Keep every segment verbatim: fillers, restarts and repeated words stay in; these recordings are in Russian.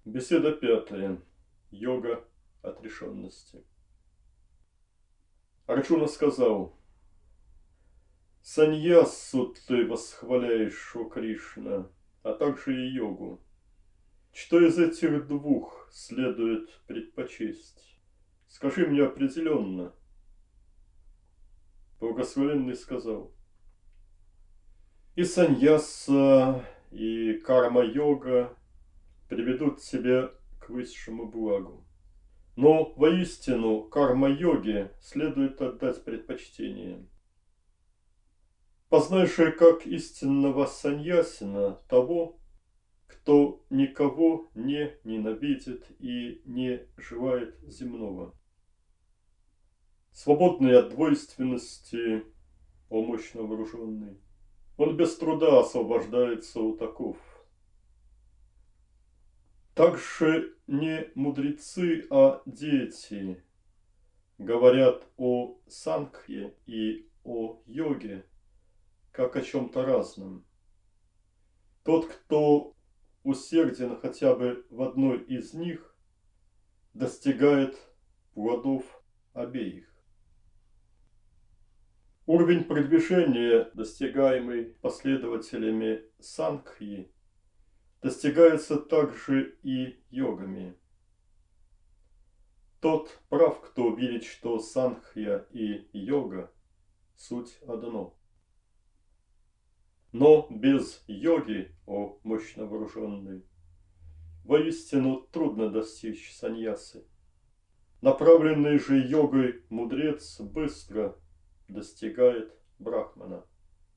Беседа пятая. Йога отрешенности. Арджуна сказал: «Саньяссу ты восхваляешь, о Кришна, а также и йогу. Что из этих двух следует предпочесть? Скажи мне определенно». Благословенный сказал: «И саньясса, и карма-йога приведут тебя к высшему благу. Но воистину карма-йоге следует отдать предпочтение. Познай же как истинного саньясина того, кто никого не ненавидит и не желает земного. Свободный от двойственности, о мощно вооруженный, он без труда освобождается у таков. Также не мудрецы, а дети говорят о сангхе и о йоге как о чем-то разном. Тот, кто усерден хотя бы в одной из них, достигает плодов обеих. Уровень продвижения, достигаемый последователями сангхи, достигается также и йогами. Тот прав, кто верит, что сангхья и йога – суть одно. Но без йоги, о мощно вооруженный, воистину трудно достичь саньясы. Направленный же йогой мудрец быстро достигает брахмана.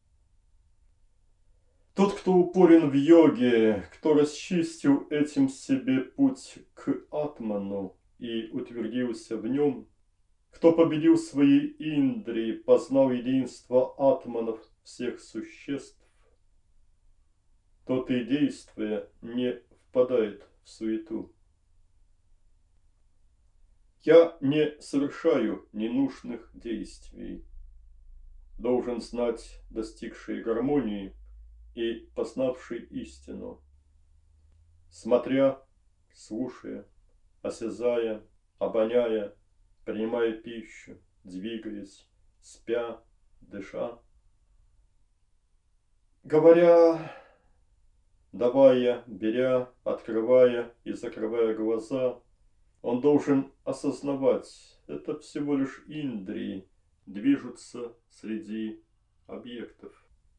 Тот, кто упорен в йоге, кто расчистил этим себе путь к атману и утвердился в нем, кто победил свои индрии, познал единство атманов всех существ, тот и действуя не впадает в суету. Я не совершаю ненужных действий, должен знать достигший гармонии и познавший истину, смотря, слушая, осязая, обоняя, принимая пищу, двигаясь, спя, дыша, говоря, давая, беря, открывая и закрывая глаза, он должен осознавать, это всего лишь индрии движутся среди объектов.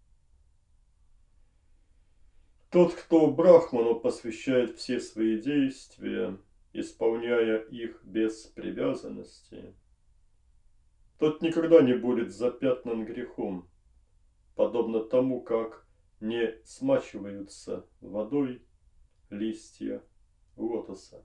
Тот, кто брахману посвящает все свои действия, исполняя их без привязанности, тот никогда не будет запятнан грехом, подобно тому, как не смачиваются водой листья лотоса.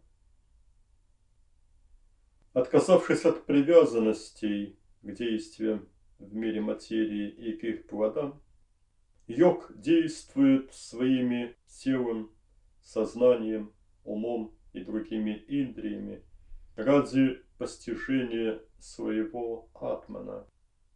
Отказавшись от привязанностей к действиям в мире материи и к их плодам, йог действует своими телом, сознанием, умом и другими индриями ради постижения своего атмана.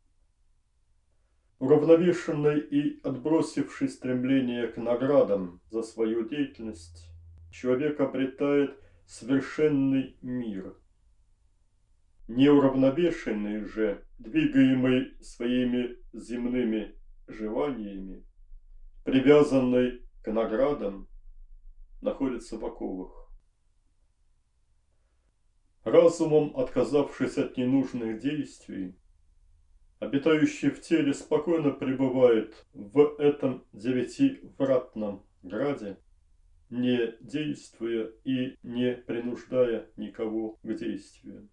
Уравновешенный и отбросивший стремление к наградам за свою деятельность, человек обретает совершенный мир. Неуравновешенный же, двигаемый своими земными желаниями, привязанный к наградам, находится в оковах. Разумом отказавшись от ненужных действий, обитающий в теле спокойно пребывает в этом девятивратном граде, не действуя и не принуждая никого к действию.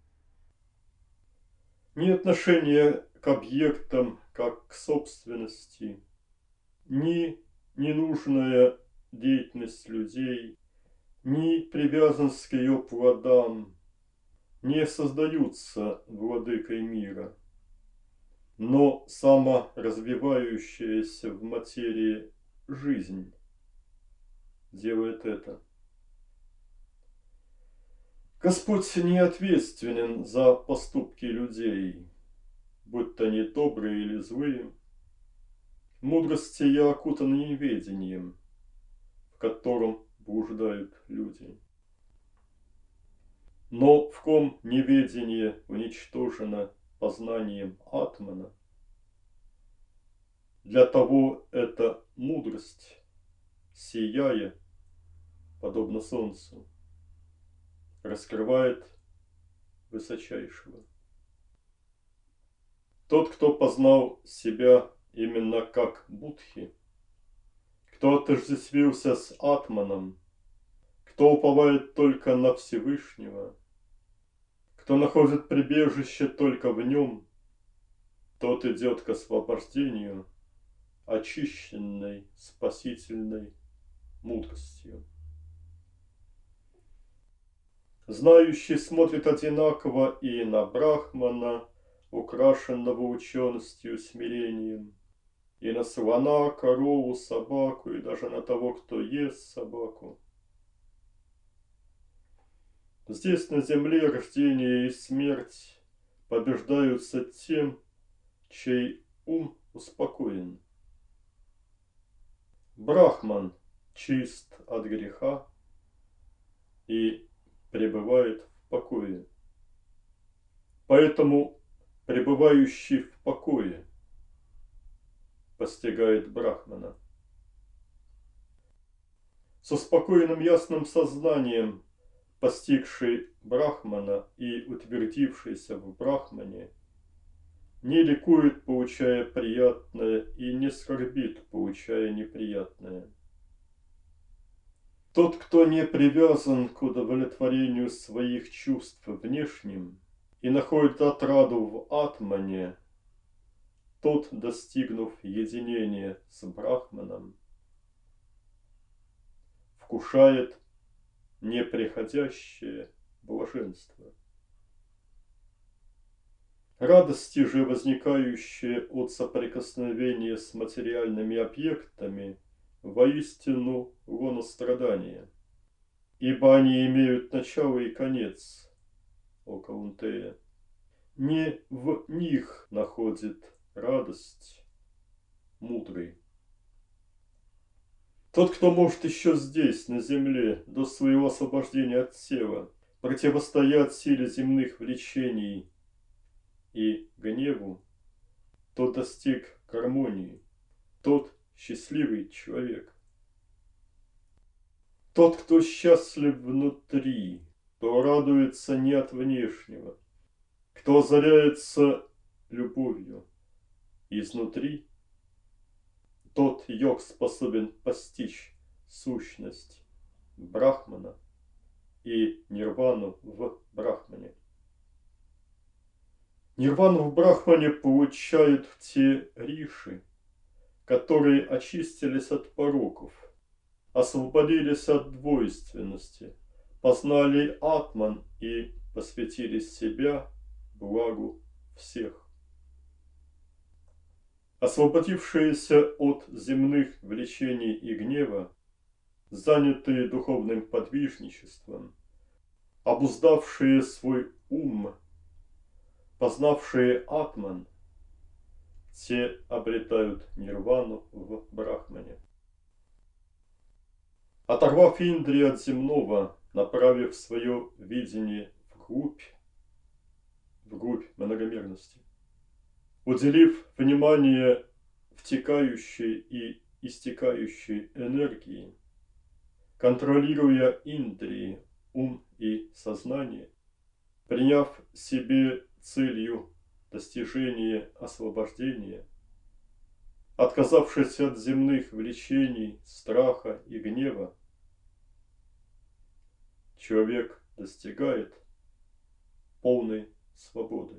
Ни отношение к объектам, как к собственности, ни ненужная деятельность людей, ни привязанность к ее плодам не создаются владыкой мира, но саморазвивающаяся в материи жизнь делает это. Господь не ответственен за поступки людей, будь то они добрые или злые. Мудрости я окутан неведением, в котором блуждают люди. Но в ком неведение уничтожено познанием атмана, для того эта мудрость, сияя, подобно солнцу, раскрывает высочайшего. Тот, кто познал себя именно как Будхи, кто отождествился с атманом, кто уповает только на Всевышнего, кто находит прибежище только в нем, тот идет к освобождению очищенной спасительной мудростью. Знающий смотрит одинаково и на брахмана, украшенного ученостью, смирением, и на слона, корову, собаку, и даже на того, кто ест собаку. Здесь на земле рождение и смерть побеждаются тем, чей ум успокоен. Брахман чист от греха и пребывает в покое. Поэтому пребывающий в покое постигает брахмана. Со спокойным ясным сознанием постигший брахмана и утвердившийся в брахмане не ликует, получая приятное, и не скорбит, получая неприятное. Тот, кто не привязан к удовлетворению своих чувств внешним и находит отраду в атмане, тот, достигнув единения с брахманом, вкушает неприходящее блаженство. Радости же, возникающие от соприкосновения с материальными объектами, воистину лоно страдания, ибо они имеют начало и конец, о Каунтея. Не в них находит радость мудрый. Тот, кто может еще здесь, на земле, до своего освобождения от тела, противостоять силе земных влечений и гневу, тот достиг гармонии, тот счастливый человек. Тот, кто счастлив внутри, кто радуется не от внешнего, кто озаряется любовью изнутри, тот йог способен постичь сущность брахмана и нирвану в брахмане. Нирвану в брахмане получают те риши, которые очистились от пороков, освободились от двойственности, познали атман и посвятили себя благу всех. Освободившиеся от земных влечений и гнева, занятые духовным подвижничеством, обуздавшие свой ум, познавшие атман, те обретают нирвану в брахмане. Оторвав индрии от земного, направив свое видение вглубь, вглубь многомерности, уделив внимание втекающей и истекающей энергии, контролируя индрии, ум и сознание, приняв себе целью достижение освобождения, отказавшись от земных влечений, страха и гнева, человек достигает полной свободы.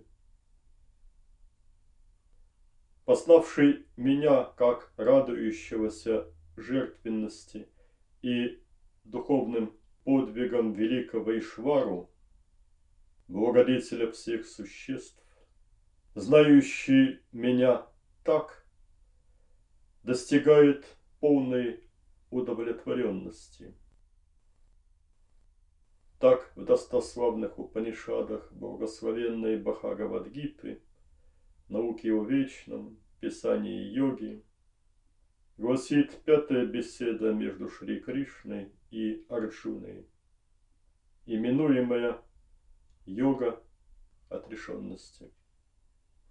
Познавший меня как радующегося жертвенности и духовным подвигом великого Ишвару, благодетеля всех существ, знающий меня так, достигает полной удовлетворенности. Так в достославных Упанишадах благословенной Бхагавад-гиты, науки о вечном, писании йоги, гласит пятая беседа между Шри Кришной и Арджуной, именуемая йога отрешенности.